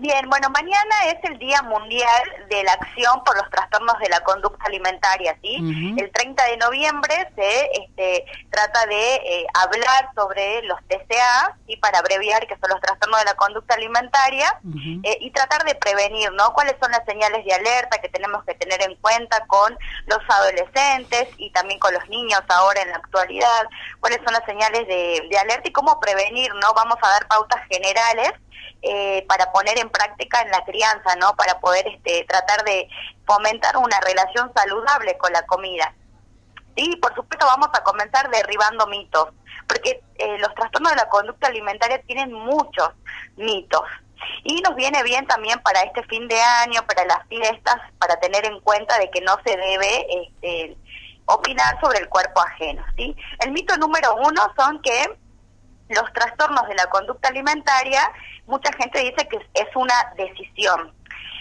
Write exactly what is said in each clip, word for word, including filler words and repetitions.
Bien, bueno, mañana es el Día Mundial de la Acción por los Trastornos de la Conducta Alimentaria, ¿sí? Uh-huh. El treinta de noviembre se este, trata de eh, hablar sobre los T C A, ¿sí? Para abreviar, que son los trastornos de la conducta alimentaria, uh-huh. eh, y tratar de prevenir, ¿no? ¿Cuáles son las señales de alerta que tenemos que tener en cuenta con los adolescentes y también con los niños ahora en la actualidad? ¿Cuáles son las señales de, de alerta y cómo prevenir, ¿no? Vamos a dar pautas generales Eh, para poner en práctica en la crianza, ¿no? Para poder este, tratar de fomentar una relación saludable con la comida. Sí, por supuesto vamos a comenzar derribando mitos, porque eh, los trastornos de la conducta alimentaria tienen muchos mitos. Y nos viene bien también para este fin de año, para las fiestas, para tener en cuenta de que no se debe este, opinar sobre el cuerpo ajeno, ¿sí? El mito número uno son que los trastornos de la conducta alimentaria, mucha gente dice que es una decisión.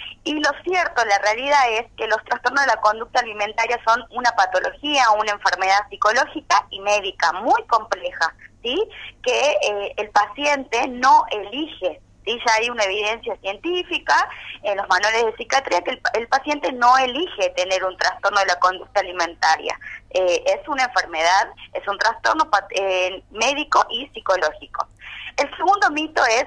Y lo cierto, la realidad es que los trastornos de la conducta alimentaria son una patología, una enfermedad psicológica y médica muy compleja, ¿sí? Que eh, el paciente no elige. Sí, ya hay una evidencia científica en los manuales de psiquiatría que el, el paciente no elige tener un trastorno de la conducta alimentaria. Eh, es una enfermedad, es un trastorno eh, médico y psicológico. El segundo mito es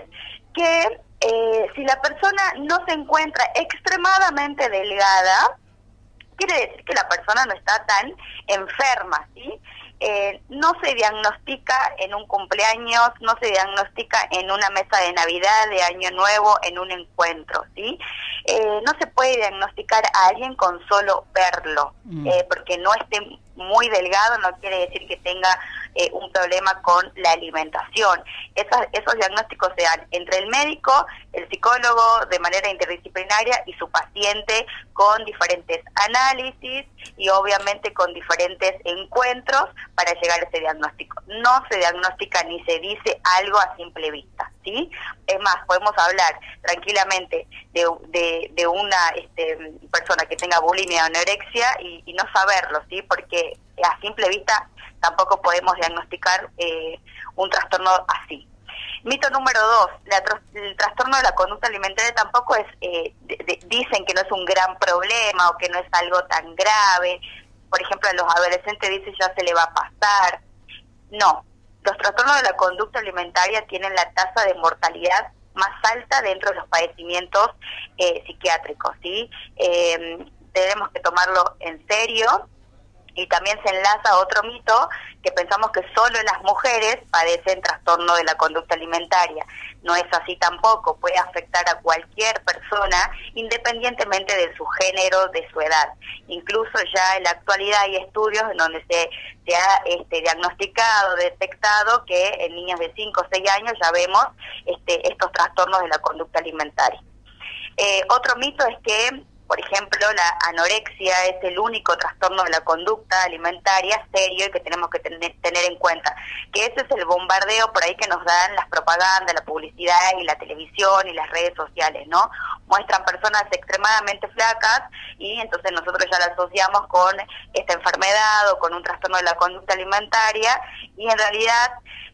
que eh, si la persona no se encuentra extremadamente delgada, quiere decir que la persona no está tan enferma, ¿sí? Eh, no se diagnostica en un cumpleaños, no se diagnostica en una mesa de Navidad, de Año Nuevo, en un encuentro, ¿sí? Eh, no se puede diagnosticar a alguien con solo verlo, mm. eh, porque no esté muy delgado no quiere decir que tenga eh, un problema con la alimentación. Esos, esos diagnósticos se dan entre el médico, el psicólogo de manera interdisciplinaria y su paciente con diferentes análisis y obviamente con diferentes encuentros para llegar a ese diagnóstico. No se diagnostica ni se dice algo a simple vista, ¿sí? Es más, podemos hablar tranquilamente de, de, de una este, persona que tenga bulimia o anorexia y, y no saberlo, ¿sí? Porque a simple vista tampoco podemos diagnosticar eh, un trastorno así. Mito número dos, la, el trastorno de la conducta alimentaria tampoco es, eh, de, de, dicen que no es un gran problema o que no es algo tan grave. Por ejemplo, a los adolescentes dicen ya se le va a pasar. No, los trastornos de la conducta alimentaria tienen la tasa de mortalidad más alta dentro de los padecimientos eh, psiquiátricos, ¿sí? Eh, tenemos que tomarlo en serio. Y también se enlaza a otro mito que pensamos que solo las mujeres padecen trastorno de la conducta alimentaria. No es así tampoco, puede afectar a cualquier persona independientemente de su género, de su edad. Incluso ya en la actualidad hay estudios en donde se, se ha este, diagnosticado, detectado que en niños de cinco o seis años ya vemos este, estos trastornos de la conducta alimentaria. Eh, otro mito es que, por ejemplo, la anorexia es el único trastorno de la conducta alimentaria serio y que tenemos que tener, tener en cuenta. Que ese es el bombardeo por ahí que nos dan las propagandas, la publicidad y la televisión y las redes sociales, ¿no? Muestran personas extremadamente flacas y entonces nosotros ya la asociamos con esta enfermedad o con un trastorno de la conducta alimentaria y en realidad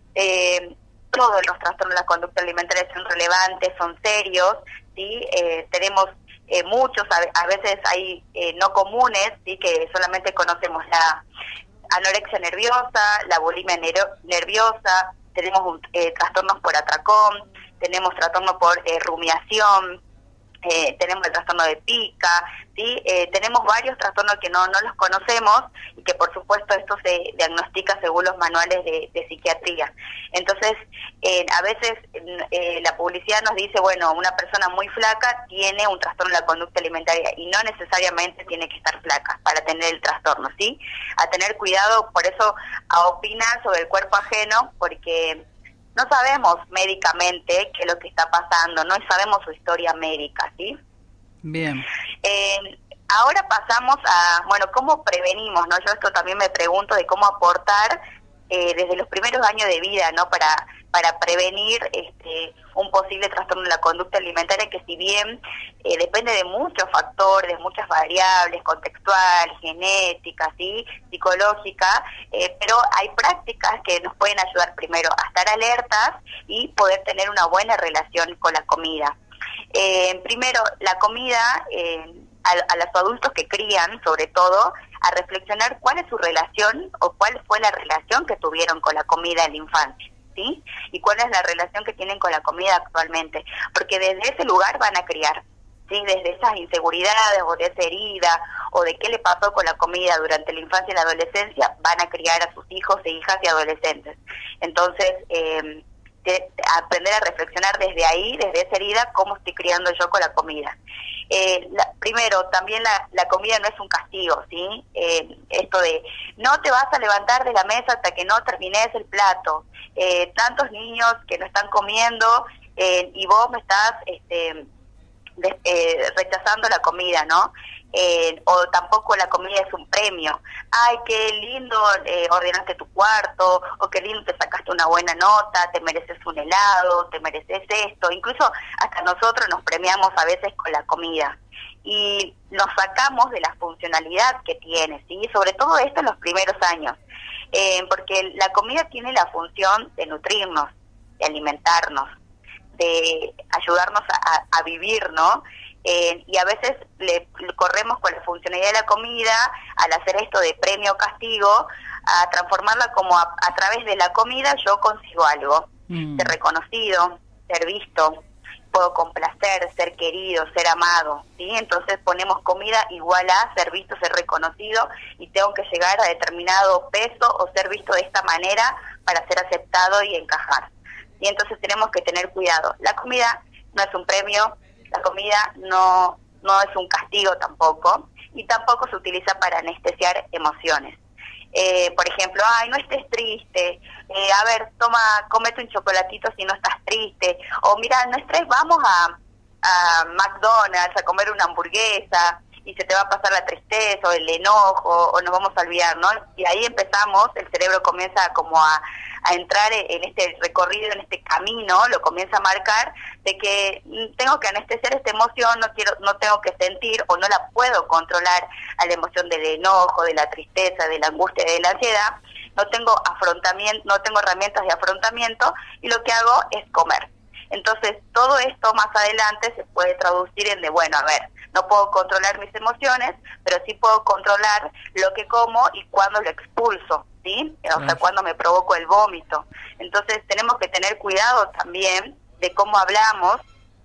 eh, todos los trastornos de la conducta alimentaria son relevantes, son serios, ¿sí? Eh, tenemos... Eh, muchos, a, a veces hay eh, no comunes, sí, que solamente conocemos la anorexia nerviosa, la bulimia nero, nerviosa, tenemos un, eh, trastornos por atracón, tenemos trastornos por eh, rumiación, eh, tenemos el trastorno de pica, ¿sí? Eh, tenemos varios trastornos que no, no los conocemos y que por supuesto esto se diagnostica según los manuales de, de psiquiatría. Entonces, eh, a veces eh, la publicidad nos dice, bueno, una persona muy flaca tiene un trastorno de la conducta alimentaria y no necesariamente tiene que estar flaca para tener el trastorno, ¿sí? A tener cuidado, por eso, a opinar sobre el cuerpo ajeno, porque no sabemos médicamente qué es lo que está pasando, no sabemos su historia médica, ¿sí? Bien. Eh, ahora pasamos a, bueno, ¿cómo prevenimos, no? Yo esto también me pregunto de cómo aportar eh, desde los primeros años de vida, ¿no? Para para prevenir este un posible trastorno de la conducta alimentaria que si bien eh, depende de muchos factores, de muchas variables, contextual, genética, ¿sí? Psicológica, eh, pero hay prácticas que nos pueden ayudar primero a estar alertas y poder tener una buena relación con la comida. Eh, primero, la comida, eh, a, a los adultos que crían, sobre todo, a reflexionar cuál es su relación o cuál fue la relación que tuvieron con la comida en la infancia, ¿sí? Y cuál es la relación que tienen con la comida actualmente, porque desde ese lugar van a criar, ¿sí? Desde esas inseguridades o de esa herida o de qué le pasó con la comida durante la infancia y la adolescencia, van a criar a sus hijos e hijas y adolescentes. Entonces, eh, de, aprender a reflexionar desde ahí, desde esa herida, cómo estoy criando yo con la comida. Eh, la, primero, también la, la comida no es un castigo, ¿sí? Eh, esto de no te vas a levantar de la mesa hasta que no termines el plato. Eh, tantos niños que no están comiendo eh, y vos me estás este, de, eh, rechazando la comida, ¿no? Eh, o tampoco la comida es un premio. Ay, qué lindo eh, ordenaste tu cuarto, o qué lindo te sacaste una buena nota, te mereces un helado, te mereces esto. Incluso hasta nosotros nos premiamos a veces con la comida y nos sacamos de la funcionalidad que tiene, ¿sí? Sobre todo esto en los primeros años, eh, porque la comida tiene la función de nutrirnos, de alimentarnos, de ayudarnos a, a, a vivir, ¿no? Eh, y a veces le, le corremos con la funcionalidad de la comida al hacer esto de premio o castigo, a transformarla como a, a través de la comida yo consigo algo, mm. ser reconocido, ser visto, puedo complacer, ser querido, ser amado, ¿sí? Entonces ponemos comida igual a ser visto, ser reconocido, y tengo que llegar a determinado peso o ser visto de esta manera para ser aceptado y encajar. Y entonces tenemos que tener cuidado. La comida no es un premio, la comida no no es un castigo tampoco, y tampoco se utiliza para anestesiar emociones. Eh, por ejemplo, ay, no estés triste, eh, a ver, toma, cómete un chocolatito si no estás triste, o mira, no estés, vamos a, a McDonald's a comer una hamburguesa, y se te va a pasar la tristeza o el enojo, o nos vamos a olvidar, ¿no? Y ahí empezamos, el cerebro comienza como a, a entrar en este recorrido, en este camino, lo comienza a marcar, de que tengo que anestesiar esta emoción, no quiero, no tengo que sentir, o no la puedo controlar a la emoción del enojo, de la tristeza, de la angustia, de la ansiedad, no tengo afrontamiento, no tengo herramientas de afrontamiento, y lo que hago es comer. Entonces, todo esto más adelante se puede traducir en de, bueno, a ver, no puedo controlar mis emociones, pero sí puedo controlar lo que como y cuándo lo expulso, ¿sí? O sea, cuándo me provoco el vómito. Entonces, tenemos que tener cuidado también de cómo hablamos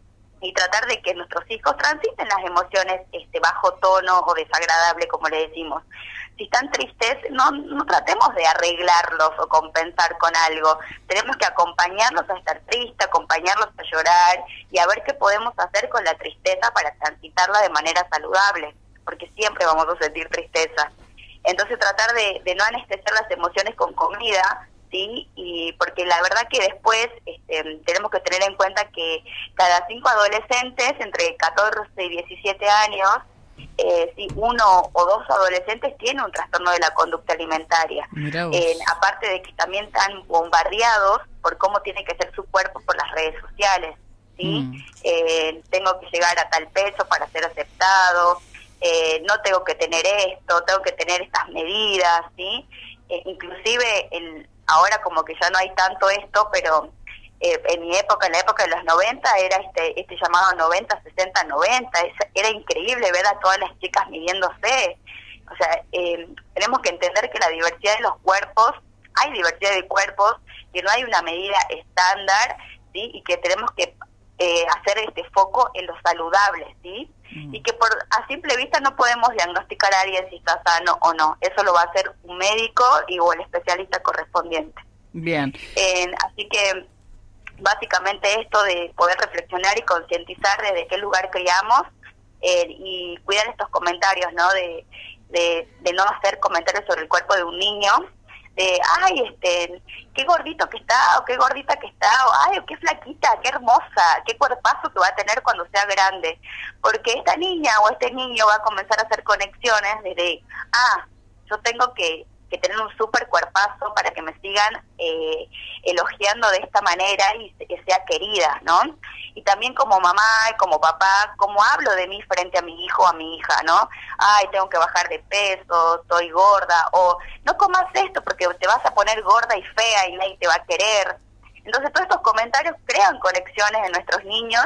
y tratar de que nuestros hijos transiten las emociones este, bajo tono o desagradable, como le decimos. Si están tristes, no, no tratemos de arreglarlos o compensar con algo. Tenemos que acompañarlos a estar tristes, acompañarlos a llorar y a ver qué podemos hacer con la tristeza para transitarla de manera saludable, porque siempre vamos a sentir tristeza. Entonces tratar de, de no anestesiar las emociones con comida, ¿sí? Y porque la verdad que después este, tenemos que tener en cuenta que cada cinco adolescentes entre catorce y diecisiete años, Eh, si uno o dos adolescentes tienen un trastorno de la conducta alimentaria, eh, aparte de que también están bombardeados por cómo tiene que ser su cuerpo por las redes sociales, ¿sí? Mm. Eh, tengo que llegar a tal peso para ser aceptado, eh, no tengo que tener esto, tengo que tener estas medidas, ¿sí? Eh, inclusive el, ahora como que ya no hay tanto esto, pero Eh, en mi época, en la época de los noventa, era este este llamado noventa, sesenta, noventa, es, era increíble ver a todas las chicas midiéndose. O sea, eh, tenemos que entender que la diversidad de los cuerpos, hay diversidad de cuerpos, que no hay una medida estándar, ¿sí? Y que tenemos que eh, hacer este foco en lo saludable, ¿sí? Mm. Y que por a simple vista no podemos diagnosticar a alguien si está sano o no. Eso lo va a hacer un médico y o el especialista correspondiente. Bien. Eh, así que básicamente esto de poder reflexionar y concientizar desde qué lugar criamos eh, y cuidar estos comentarios, ¿no? De, de, de no hacer comentarios sobre el cuerpo de un niño, de, ay, este, qué gordito que está, o qué gordita que está, o ay, qué flaquita, qué hermosa, qué cuerpazo que va a tener cuando sea grande. Porque esta niña o este niño va a comenzar a hacer conexiones desde, ah, yo tengo que que tener un súper cuerpazo para que me sigan eh, elogiando de esta manera y que sea querida, ¿no? Y también como mamá y como papá, cómo hablo de mí frente a mi hijo o a mi hija, ¿no? Ay, tengo que bajar de peso, estoy gorda, o no comas esto porque te vas a poner gorda y fea y nadie te va a querer. Entonces todos estos comentarios crean conexiones en nuestros niños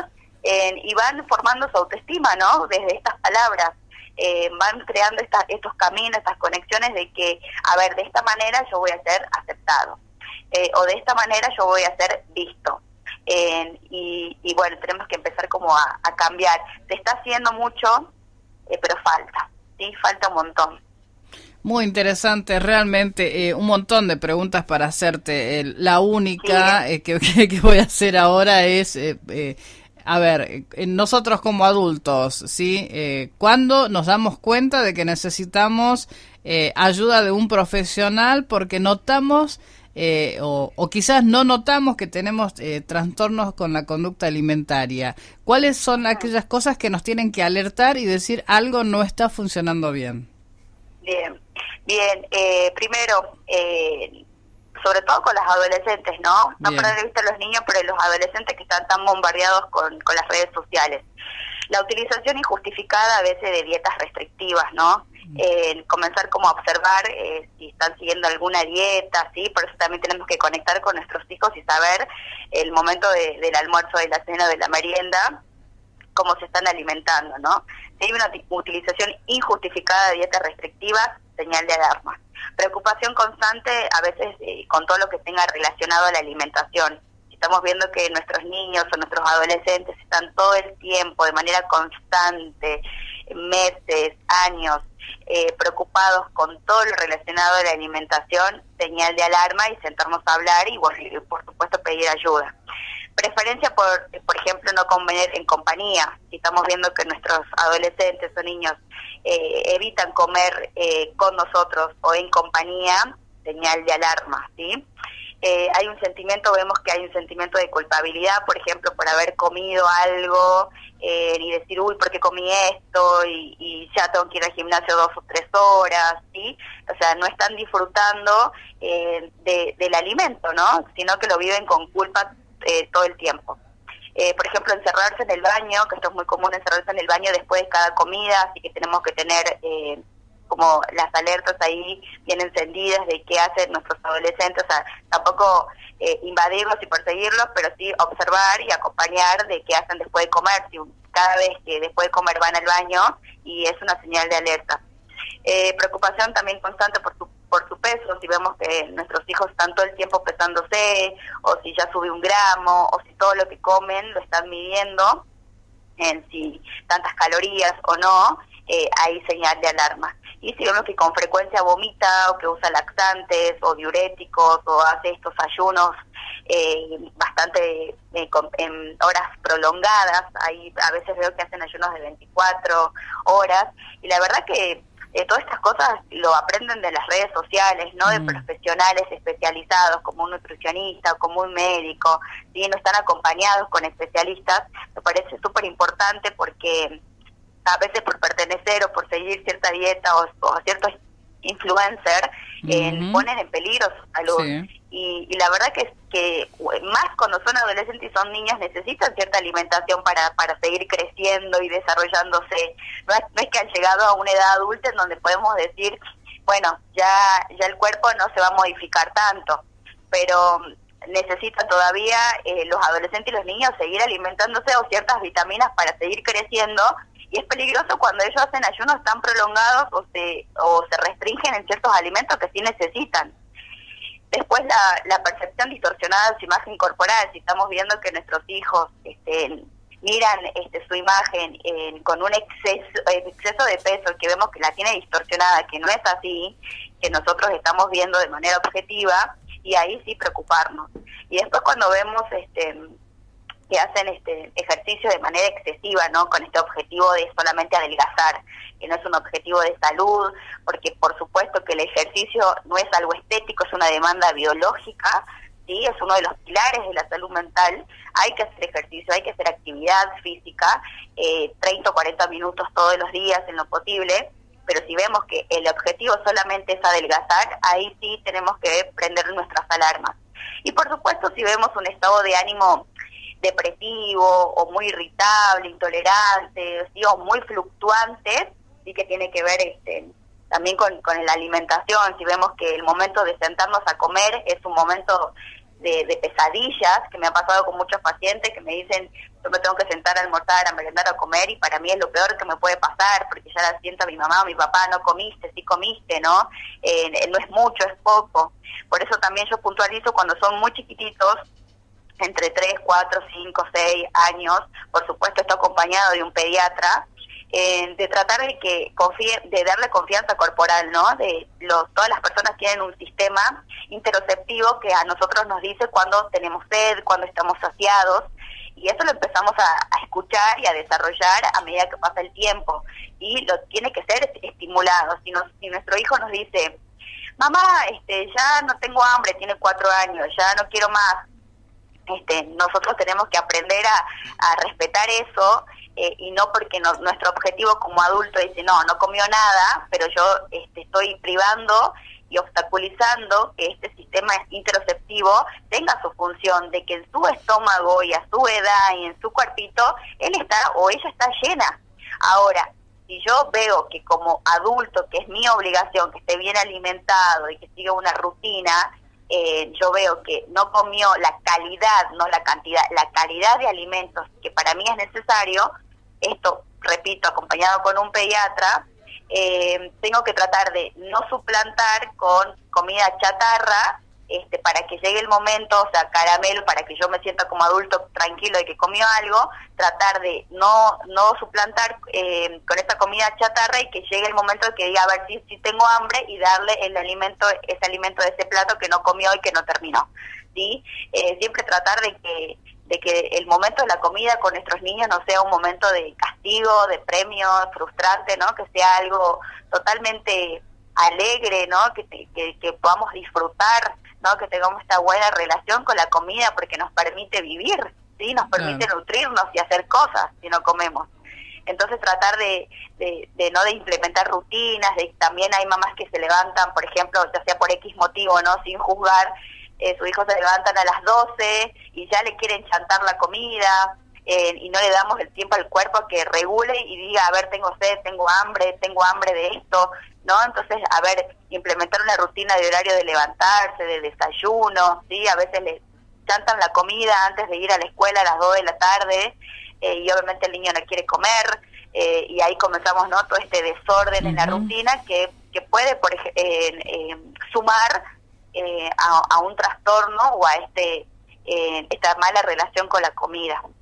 eh, y van formando su autoestima, ¿no? Desde estas palabras. Eh, van creando esta, estos caminos, estas conexiones de que, a ver, de esta manera yo voy a ser aceptado, eh, o de esta manera yo voy a ser visto. Eh, y, y bueno, tenemos que empezar como a, a cambiar. Se está haciendo mucho, eh, pero falta, ¿sí? Falta un montón. Muy interesante, realmente, eh, un montón de preguntas para hacerte. Eh, la única sí. eh, que, que voy a hacer ahora es... Eh, eh, A ver, nosotros como adultos, ¿sí? Eh, ¿cuándo nos damos cuenta de que necesitamos eh, ayuda de un profesional porque notamos eh, o, o quizás no notamos que tenemos eh, trastornos con la conducta alimentaria? ¿Cuáles son aquellas cosas que nos tienen que alertar y decir algo no está funcionando bien? Bien, bien. Eh, primero... Eh, sobre todo con las adolescentes, ¿no? No Bien. perder de vista a los niños, pero los adolescentes que están tan bombardeados con, con las redes sociales. La utilización injustificada a veces de dietas restrictivas, ¿no? Mm. Eh, comenzar como a observar eh, si están siguiendo alguna dieta, ¿sí? Por eso también tenemos que conectar con nuestros hijos y saber el momento de, del almuerzo, de la cena, de la merienda, cómo se están alimentando, ¿no? Si hay una utilización injustificada de dietas restrictivas, señal de alarma. Preocupación constante a veces eh, con todo lo que tenga relacionado a la alimentación. Si estamos viendo que nuestros niños o nuestros adolescentes están todo el tiempo, de manera constante, meses, años, eh, preocupados con todo lo relacionado a la alimentación, señal de alarma y sentarnos a hablar y, bueno, y por supuesto pedir ayuda. Preferencia por, por ejemplo, no comer en compañía. Si estamos viendo que nuestros adolescentes o niños eh, evitan comer eh, con nosotros o en compañía, señal de alarma, ¿sí? Eh, hay un sentimiento, vemos que hay un sentimiento de culpabilidad, por ejemplo, por haber comido algo eh, y decir, uy, ¿por qué comí esto? Y, y ya tengo que ir al gimnasio dos o tres horas, ¿sí? O sea, no están disfrutando eh, de, del alimento, ¿no? Sino que lo viven con culpa Eh, todo el tiempo. Eh, por ejemplo, encerrarse en el baño, que esto es muy común, encerrarse en el baño después de cada comida, así que tenemos que tener eh, como las alertas ahí bien encendidas de qué hacen nuestros adolescentes, o sea, tampoco eh, invadirlos y perseguirlos, pero sí observar y acompañar de qué hacen después de comer, si cada vez que después de comer van al baño, y es una señal de alerta. Eh, preocupación también constante por su por su peso, si vemos que nuestros hijos están todo el tiempo pesándose, o si ya sube un gramo, o si todo lo que comen lo están midiendo, en si tantas calorías o no, eh, hay señal de alarma. Y si vemos que con frecuencia vomita, o que usa laxantes, o diuréticos, o hace estos ayunos eh, bastante eh, con, en horas prolongadas, ahí a veces veo que hacen ayunos de veinticuatro horas, y la verdad que Eh, todas estas cosas lo aprenden de las redes sociales, no de mm. profesionales especializados como un nutricionista o como un médico, ¿sí? No están acompañados con especialistas. Me parece súper importante porque a veces por pertenecer o por seguir cierta dieta o, o ciertos influencers eh, mm-hmm. ponen en peligro su salud. Sí. Y, y la verdad que, que más cuando son adolescentes y son niños necesitan cierta alimentación para, para seguir creciendo y desarrollándose. No es, no es que han llegado a una edad adulta en donde podemos decir, bueno, ya, ya el cuerpo no se va a modificar tanto, pero necesitan todavía eh, los adolescentes y los niños seguir alimentándose o ciertas vitaminas para seguir creciendo, y es peligroso cuando ellos hacen ayunos tan prolongados o se, o se restringen en ciertos alimentos que sí necesitan. Después la, la percepción distorsionada de su imagen corporal, si estamos viendo que nuestros hijos este, miran este, su imagen eh, con un exceso, exceso de peso, que vemos que la tiene distorsionada, que no es así, que nosotros estamos viendo de manera objetiva, y ahí sí preocuparnos. Y después cuando vemos este que hacen este ejercicio de manera excesiva, ¿no? Con este objetivo de solamente adelgazar, que no es un objetivo de salud, porque por supuesto que el ejercicio no es algo estético, es una demanda biológica, ¿sí? Es uno de los pilares de la salud mental. Hay que hacer ejercicio, hay que hacer actividad física, eh, treinta o cuarenta minutos todos los días en lo posible, pero si vemos que el objetivo solamente es adelgazar, ahí sí tenemos que prender nuestras alarmas. Y por supuesto, si vemos un estado de ánimo depresivo o muy irritable, intolerante, ¿sí? O muy fluctuante, sí que tiene que ver este también con, con la alimentación. Si vemos que el momento de sentarnos a comer es un momento de, de pesadillas que me ha pasado con muchos pacientes que me dicen, yo me tengo que sentar a almorzar, a merendar, a comer, y para mí es lo peor que me puede pasar, porque ya la siento a mi mamá o mi papá, no comiste, sí comiste, ¿no? Eh, no es mucho, es poco. Por eso también yo puntualizo cuando son muy chiquititos, entre tres, cuatro, cinco, seis años, por supuesto esto acompañado de un pediatra, eh, de tratar de que confíe, de darle confianza corporal, ¿no? De los, todas las personas tienen un sistema interoceptivo que a nosotros nos dice cuando tenemos sed, cuando estamos saciados, y eso lo empezamos a, a escuchar y a desarrollar a medida que pasa el tiempo, y lo tiene que ser estimulado. Si, nos, si nuestro hijo nos dice, mamá, este, ya no tengo hambre, tiene cuatro años, ya no quiero más, Este, nosotros tenemos que aprender a, a respetar eso, eh, y no porque no, nuestro objetivo como adulto dice, no, no comió nada, pero yo este, estoy privando y obstaculizando que este sistema interoceptivo tenga su función, de que en su estómago y a su edad y en su cuerpito, él está o ella está llena. Ahora, si yo veo que como adulto, que es mi obligación, que esté bien alimentado y que siga una rutina, Eh, yo veo que no comió la calidad, no la cantidad, la calidad de alimentos que para mí es necesario, esto, repito, acompañado con un pediatra, eh, tengo que tratar de no suplantar con comida chatarra, este, para que llegue el momento, o sea, caramelo, para que yo me sienta como adulto tranquilo de que comió algo, tratar de no no suplantar eh, con esa comida chatarra, y que llegue el momento de que diga, a ver, si, si tengo hambre, y darle el alimento, ese alimento de ese plato que no comió y que no terminó, ¿sí? Eh, siempre tratar de que de que el momento de la comida con nuestros niños no sea un momento de castigo, de premio, frustrante, ¿no? Que sea algo totalmente alegre, ¿no? Que, que, que podamos disfrutar, ¿no? Que tengamos esta buena relación con la comida, porque nos permite vivir, ¿sí? Nos permite claro. nutrirnos y hacer cosas si no comemos. Entonces tratar de, de, de no de implementar rutinas, de también hay mamás que se levantan, por ejemplo, ya sea por X motivo, ¿no? Sin juzgar, eh, sus hijos se levantan a las doce y ya le quieren chantar la comida, eh, y no le damos el tiempo al cuerpo que regule y diga, a ver, tengo sed, tengo hambre, tengo hambre de esto, ¿no? Entonces, a ver, implementar una rutina de horario de levantarse, de desayuno, ¿sí? A veces le chantan la comida antes de ir a la escuela a las dos de la tarde, eh, y obviamente el niño no quiere comer, eh, y ahí comenzamos, ¿no? Todo este desorden uh-huh. en la rutina que, que puede, por ej- eh, eh, sumar eh, a, a un trastorno o a este eh, esta mala relación con la comida.